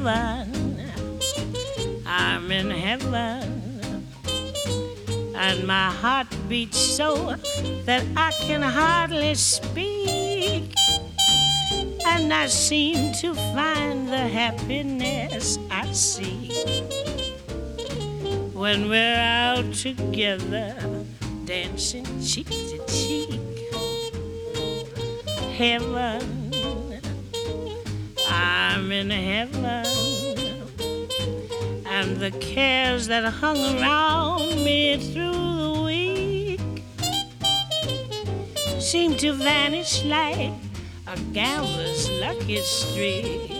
heaven. I'm in heaven. And my heart beats so that I can hardly speak. And I seem to find the happiness I seek when we're out together, dancing cheek to cheek. Heaven, I'm in heaven. And the cares that hung around me through the week seem to vanish like a gambler's lucky streak